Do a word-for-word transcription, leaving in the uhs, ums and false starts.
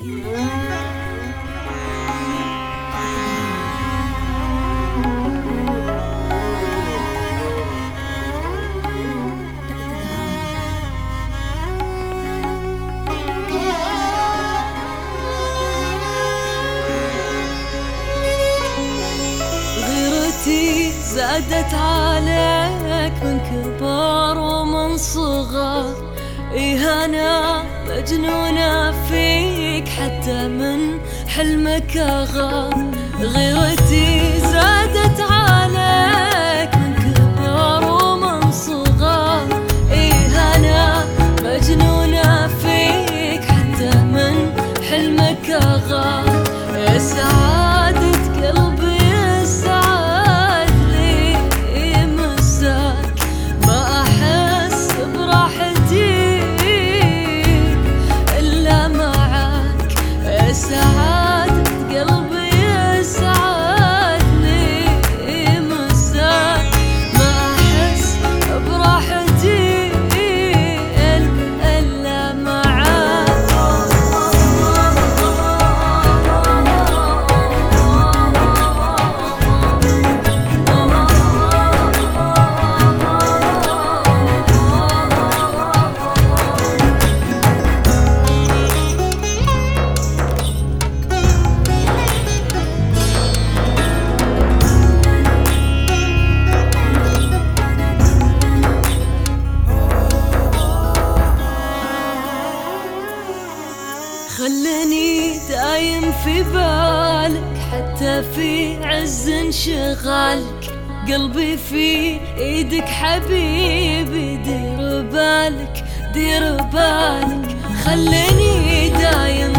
زادت عليك من كبر ومن صغر، إيه أنا مجنونة فيك حتى من حلمك أغار. غيرتي زادت عليك من كبر ومن صغر، إيه أنا مجنونة فيك حتى من حلمك أغار. يا سعادة قلبي سعادة قلبي يسعد لي مساك، ما أحس براحتي إلا معاك. خلني دايم في بالك حتى في عز انشغالك، قلبي في ايدك حبيبي، دير بالك دير بالك. خلني دايم